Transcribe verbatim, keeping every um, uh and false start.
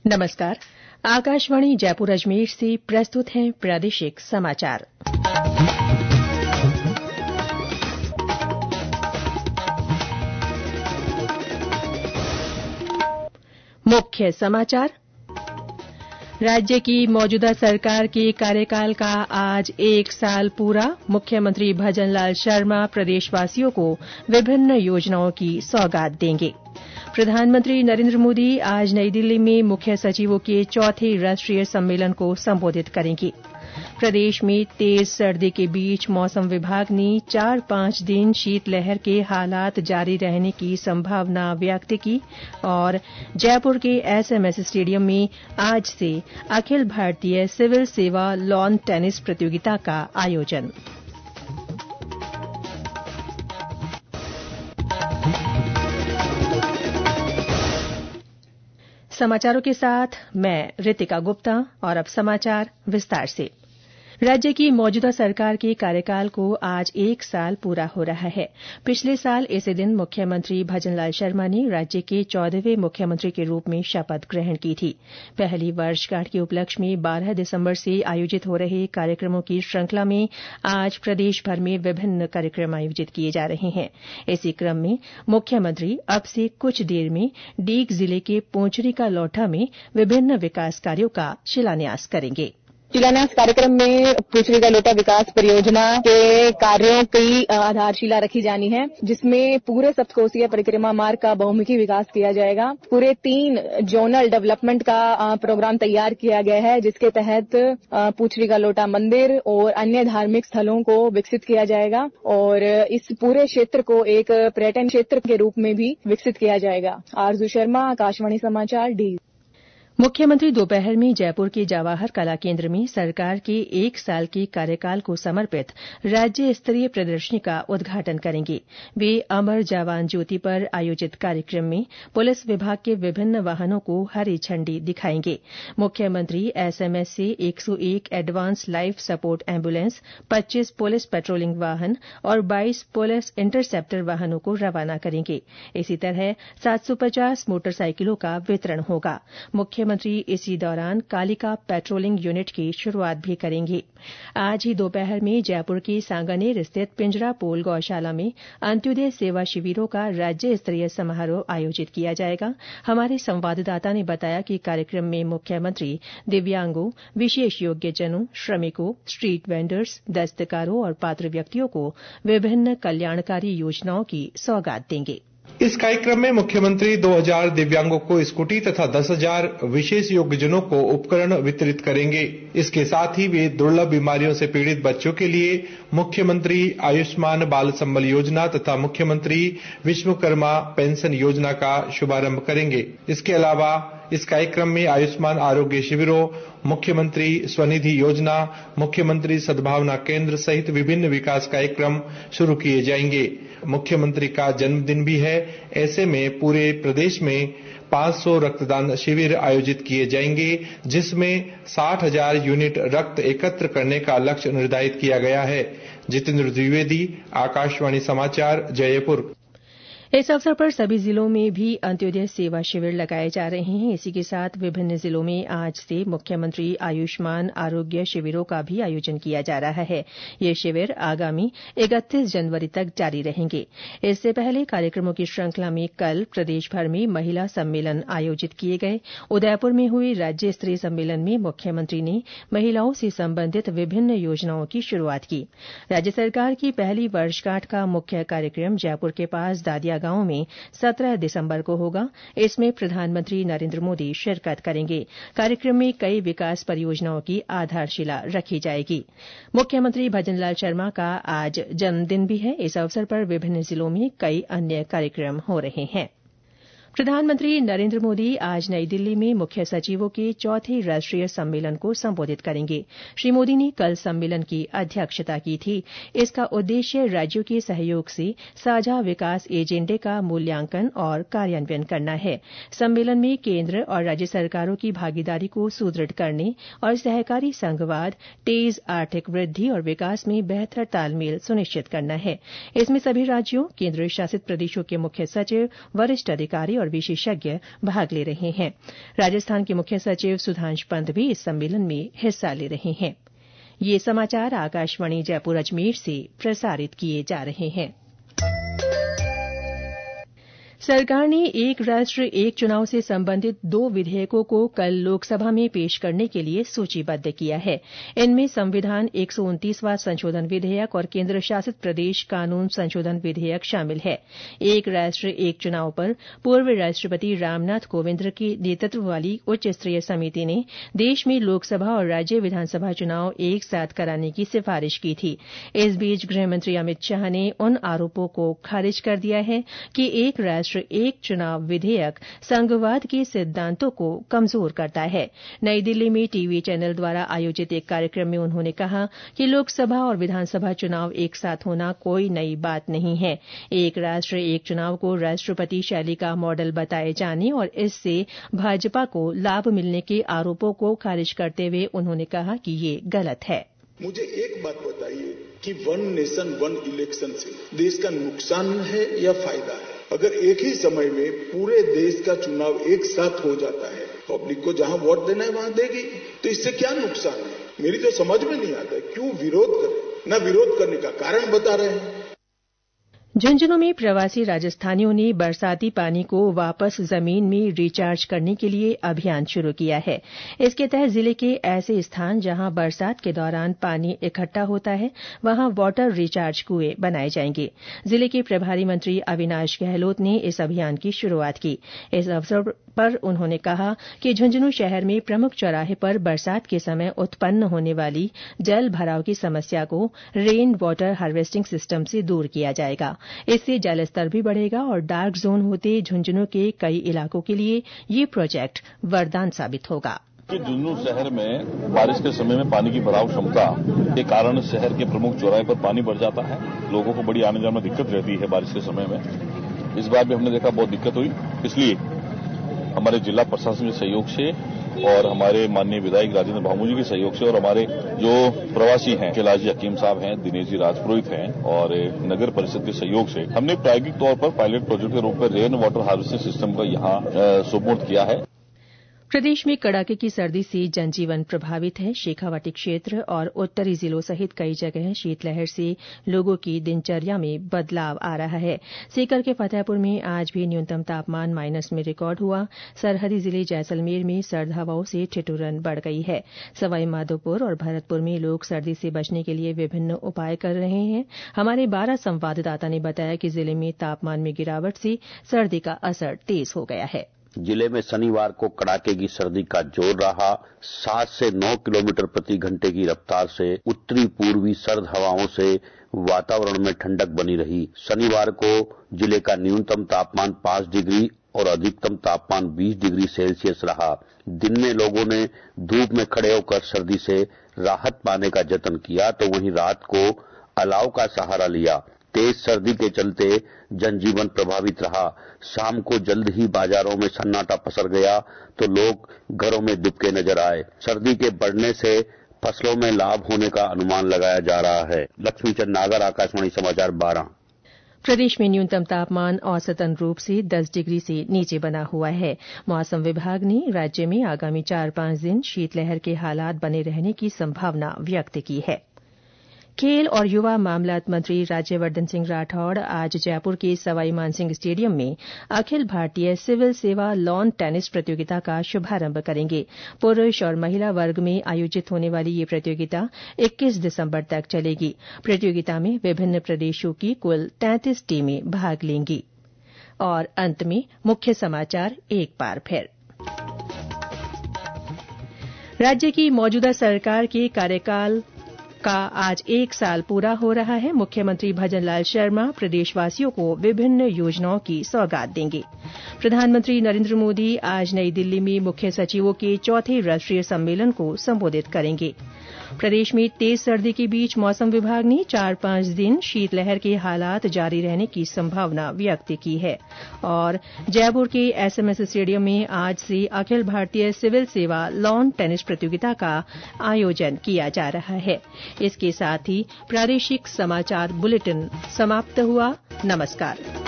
नमस्कार। आकाशवाणी जयपुर अजमेर से प्रस्तुत हैं प्रादेशिक समाचार। मुख्य समाचार। राज्य की मौजूदा सरकार के कार्यकाल का आज एक साल पूरा। मुख्यमंत्री भजनलाल शर्मा प्रदेशवासियों को विभिन्न योजनाओं की सौगात देंगे। प्रधानमंत्री नरेन्द्र मोदी आज नई दिल्ली में मुख्य सचिवों के चौथे राष्ट्रीय सम्मेलन को संबोधित करेंगे। प्रदेश में तेज सर्दी के बीच मौसम विभाग ने चार पांच दिन शीतलहर के हालात जारी रहने की संभावना व्यक्त की। और जयपुर के एसएमएस स्टेडियम में आज से अखिल भारतीय सिविल सेवा लॉन टेनिस प्रतियोगिता का आयोजन। समाचारों के साथ मैं रितिका गुप्ता। और अब समाचार विस्तार से। राज्य की मौजूदा सरकार के कार्यकाल को आज एक साल पूरा हो रहा है। पिछले साल इसी दिन मुख्यमंत्री भजनलाल शर्मा ने राज्य के चौदहवें मुख्यमंत्री के रूप में शपथ ग्रहण की थी। पहली वर्षगांठ के उपलक्ष्य में बारह दिसंबर से आयोजित हो रहे कार्यक्रमों की श्रृंखला में आज प्रदेश भर में विभिन्न कार्यक्रम आयोजित किए जा रहे हैं। इसी क्रम में मुख्यमंत्री अब से कुछ देर में डीग जिले के पोंचरी का लौठा में विभिन्न विकास कार्यों का शिलान्यास करेंगे। शिलान्यास कार्यक्रम में पोंचरी का लोटा विकास परियोजना के कार्यों की आधारशिला रखी जानी है, जिसमें पूरे सप्तकोशीय परिक्रमा मार्ग का बहुमुखी विकास किया जाएगा। पूरे तीन जोनल डेवलपमेंट का प्रोग्राम तैयार किया गया है, जिसके तहत पोंचरी का लोटा मंदिर और अन्य धार्मिक स्थलों को विकसित किया जाएगा और इस पूरे क्षेत्र को एक पर्यटन क्षेत्र के रूप में भी विकसित किया जाएगा। आरजू शर्मा, आकाशवाणी समाचार, डी। मुख्यमंत्री दोपहर में जयपुर के जवाहर कला केन्द्र में सरकार के एक साल के कार्यकाल को समर्पित राज्य स्तरीय प्रदर्शनी का उद्घाटन करेंगे। वे अमर जवान ज्योति पर आयोजित कार्यक्रम में पुलिस विभाग के विभिन्न वाहनों को हरी झंडी दिखाएंगे। मुख्यमंत्री एसएमएस से एक सौ एक एडवांस लाइफ सपोर्ट एम्बुलेंस, पच्चीस पुलिस पेट्रोलिंग वाहन और बाईस पुलिस इंटरसेप्टर वाहनों को रवाना करेंगे। इसी तरह सात सौ पचास मोटरसाइकिलों का वितरण होगा। मुख्यमंत्री इसी दौरान कालिका पेट्रोलिंग यूनिट की शुरूआत भी करेंगे। आज ही दोपहर में जयपुर के सांगानेर स्थित पिंजरा पोल गौशाला में अंत्योदय सेवा शिविरों का राज्य स्तरीय समारोह आयोजित किया जाएगा। हमारे संवाददाता ने बताया कि कार्यक्रम में मुख्यमंत्री दिव्यांगों, विशेष योग्यजनों, श्रमिकों, स्ट्रीट वेंडर्स, दस्तकारों और पात्र व्यक्तियों को विभिन्न कल्याणकारी योजनाओं की सौगात देंगे। इस कार्यक्रम में मुख्यमंत्री दो हज़ार दिव्यांगों को स्कूटी तथा दस हज़ार विशेष योग्यजनों को उपकरण वितरित करेंगे। इसके साथ ही वे दुर्लभ बीमारियों से पीड़ित बच्चों के लिए मुख्यमंत्री आयुष्मान बाल संबल योजना तथा मुख्यमंत्री विश्वकर्मा पेंशन योजना का शुभारंभ करेंगे। इसके अलावा इस कार्यक्रम में आयुष्मान आरोग्य शिविरों, मुख्यमंत्री स्वनिधि योजना, मुख्यमंत्री सद्भावना केंद्र सहित विभिन्न विकास कार्यक्रम शुरू किए जाएंगे। मुख्यमंत्री का जन्मदिन भी है, ऐसे में पूरे प्रदेश में पांच सौ रक्तदान शिविर आयोजित किए जाएंगे, जिसमें साठ हज़ार यूनिट रक्त एकत्र करने का लक्ष्य निर्धारित किया गया है। जितेंद्र द्विवेदी, आकाशवाणी समाचार, जयपुर। इस अवसर पर सभी जिलों में भी अंत्योदय सेवा शिविर लगाए जा रहे हैं। इसी के साथ विभिन्न जिलों में आज से मुख्यमंत्री आयुष्मान आरोग्य शिविरों का भी आयोजन किया जा रहा है। ये शिविर आगामी इकतीस जनवरी तक जारी रहेंगे। इससे पहले कार्यक्रमों की श्रृंखला में कल प्रदेश भर में महिला सम्मेलन आयोजित किए गए। उदयपुर में हुए राज्य स्तरीय सम्मेलन में मुख्यमंत्री ने महिलाओं से संबंधित विभिन्न योजनाओं की शुरूआत की। राज्य सरकार की पहली वर्षगांठ का मुख्य कार्यक्रम जयपुर के पास दादिया गांव में सत्रह दिसंबर को होगा। इसमें प्रधानमंत्री नरेन्द्र मोदी शिरकत करेंगे। कार्यक्रम में कई विकास परियोजनाओं की आधारशिला रखी जाएगी। मुख्यमंत्री भजनलाल शर्मा का आज जन्मदिन भी है। इस अवसर पर विभिन्न जिलों में कई अन्य कार्यक्रम हो रहे हैं। प्रधानमंत्री नरेन्द्र मोदी आज नई दिल्ली में मुख्य सचिवों के चौथे राष्ट्रीय सम्मेलन को संबोधित करेंगे। श्री मोदी ने कल सम्मेलन की अध्यक्षता की थी। इसका उद्देश्य राज्यों के सहयोग से साझा विकास एजेंडे का मूल्यांकन और कार्यान्वयन करना है। सम्मेलन में केंद्र और राज्य सरकारों की भागीदारी को सुदृढ़ करने और सहकारी संघवाद, तेज आर्थिक वृद्धि और विकास में बेहतर तालमेल सुनिश्चित करना है। इसमें सभी राज्यों, केंद्र शासित प्रदेशों के मुख्य सचिव, वरिष्ठ अधिकारी और विशेषज्ञ भाग ले रहे हैं। राजस्थान के मुख्य सचिव सुधांश पंत भी इस सम्मेलन में हिस्सा ले रहे हैं। ये समाचार आकाशवाणी जयपुर अजमेर से प्रसारित किए जा रहे हैं। सरकार ने एक राष्ट्र एक चुनाव से संबंधित दो विधेयकों को कल लोकसभा में पेश करने के लिए सूचीबद्ध किया है। इनमें संविधान एक सौ उनतीसवां संशोधन विधेयक और केंद्र शासित प्रदेश कानून संशोधन विधेयक शामिल है। एक राष्ट्र एक चुनाव पर पूर्व राष्ट्रपति रामनाथ कोविंद के नेतृत्व वाली उच्च स्तरीय समिति ने देश में लोकसभा और राज्य विधानसभा चुनाव एक साथ कराने की सिफारिश की थी। इस बीच गृहमंत्री अमित शाह ने उन आरोपों को खारिज कर दिया है कि एक राष्ट्र एक चुनाव विधेयक संघवाद के सिद्धांतों को कमजोर करता है। नई दिल्ली में टीवी चैनल द्वारा आयोजित एक कार्यक्रम में उन्होंने कहा कि लोकसभा और विधानसभा चुनाव एक साथ होना कोई नई बात नहीं है। एक राष्ट्र एक चुनाव को राष्ट्रपति शैली का मॉडल बताए जाने और इससे भाजपा को लाभ मिलने के आरोपों को खारिज करते हुए उन्होंने कहा कि ये गलत है। मुझे एक बात बताइए कि वन नेशन वन इलेक्शन से देश का नुकसान है या फायदा है? अगर एक ही समय में पूरे देश का चुनाव एक साथ हो जाता है, पब्लिक को जहां वोट देना है वहां देगी, तो इससे क्या नुकसान है? मेरी तो समझ में नहीं आता क्यों विरोध करें। न विरोध करने का कारण बता रहे हैं। झुंझुनू में प्रवासी राजस्थानियों ने बरसाती पानी को वापस जमीन में रिचार्ज करने के लिए अभियान शुरू किया है। इसके तहत जिले के ऐसे स्थान जहां बरसात के दौरान पानी इकट्ठा होता है वहां वाटर रिचार्ज कुएं बनाए जाएंगे। जिले के प्रभारी मंत्री अविनाश गहलोत ने इस अभियान की शुरुआत की। इस अवसर पर उन्होंने कहा कि झुंझुनू शहर में प्रमुख चौराहे पर बरसात के समय उत्पन्न होने वाली जल भराव की समस्या को रेन वाटर हार्वेस्टिंग सिस्टम से दूर किया जाएगा। इससे जल स्तर भी बढ़ेगा और डार्क जोन होते झुंझुनू के कई इलाकों के लिए ये प्रोजेक्ट वरदान साबित होगा। झुंझुनू शहर में बारिश के समय में पानी की भराव क्षमता के कारण शहर के प्रमुख चौराहे पर पानी बढ़ जाता है। लोगों को बड़ी आने जाने में दिक्कत रहती है बारिश के समय में। इस बार भी हमने देखा बहुत दिक्कत हुई, इसलिए हमारे जिला प्रशासन के सहयोग से और हमारे माननीय विधायक राजेंद्र भामू जी के सहयोग से और हमारे जो प्रवासी हैं कैलाश हकीम साहब हैं, दिनेश जी राजपुरोहित हैं और नगर परिषद के सहयोग से हमने प्रायोगिक तौर पर पायलट प्रोजेक्ट के रूप में रेन वाटर हार्वेस्टिंग सिस्टम का यहाँ सुपुर्द किया है। प्रदेश में कड़ाके की सर्दी से जनजीवन प्रभावित है। शेखावाटी क्षेत्र और उत्तरी जिलों सहित कई जगह शीतलहर से लोगों की दिनचर्या में बदलाव आ रहा है। सीकर के फतेहपुर में आज भी न्यूनतम तापमान माइनस में रिकॉर्ड हुआ। सरहदी जिले जैसलमेर में सर्द हवाओं से ठिठुरन बढ़ गई है। सवाई माधोपुर और भरतपुर में लोग सर्दी से बचने के लिए विभिन्न उपाय कर रहे हैं। हमारे बारां संवाददाता ने बताया कि जिले में तापमान में गिरावट से सर्दी का असर तेज हो गया है। जिले में शनिवार को कड़ाके की सर्दी का जोर रहा। सात से नौ किलोमीटर प्रति घंटे की रफ्तार से उत्तरी पूर्वी सर्द हवाओं से वातावरण में ठंडक बनी रही। शनिवार को जिले का न्यूनतम तापमान पांच डिग्री और अधिकतम तापमान बीस डिग्री सेल्सियस रहा। दिन में लोगों ने धूप में खड़े होकर सर्दी से राहत पाने का जतन किया, तो वहीं रात को अलाव का सहारा लिया। तेज सर्दी के चलते जनजीवन प्रभावित रहा। शाम को जल्द ही बाजारों में सन्नाटा पसर गया तो लोग घरों में दुबके नजर आए। सर्दी के बढ़ने से फसलों में लाभ होने का अनुमान लगाया जा रहा है। लक्ष्मीचंद नागर, आकाशवाणी समाचार, बारां। प्रदेश में न्यूनतम तापमान औसतन रूप से दस डिग्री से नीचे बना हुआ है। मौसम विभाग ने राज्य में आगामी चार पांच दिन शीतलहर के हालात बने रहने की संभावना व्यक्त की है। खेल और युवा मामलात मंत्री राज्यवर्धन सिंह राठौड़ आज जयपुर के सवाई मानसिंह स्टेडियम में अखिल भारतीय सिविल सेवा लॉन टेनिस प्रतियोगिता का शुभारंभ करेंगे। पुरूष और महिला वर्ग में आयोजित होने वाली ये प्रतियोगिता इक्कीस दिसंबर तक चलेगी। प्रतियोगिता में विभिन्न प्रदेशों की कुल तैंतीस टीमें भाग लेंगी। और अंत में मुख्य समाचार एक बार फिर। राज्य की मौजूदा सरकार के कार्यकाल का आज एक साल पूरा हो रहा है। मुख्यमंत्री भजनलाल शर्मा प्रदेशवासियों को विभिन्न योजनाओं की सौगात देंगे। प्रधानमंत्री नरेंद्र मोदी आज नई दिल्ली में मुख्य सचिवों के चौथे राष्ट्रीय सम्मेलन को संबोधित करेंगे। प्रदेश में तेज सर्दी के बीच मौसम विभाग ने चार पांच दिन शीतलहर के हालात जारी रहने की संभावना व्यक्त की है। और जयपुर के एसएमएस स्टेडियम में आज से अखिल भारतीय सिविल सेवा लॉन टेनिस प्रतियोगिता का आयोजन किया जा रहा है। इसके साथ ही प्रादेशिक समाचार बुलेटिन समाप्त हुआ। नमस्कार।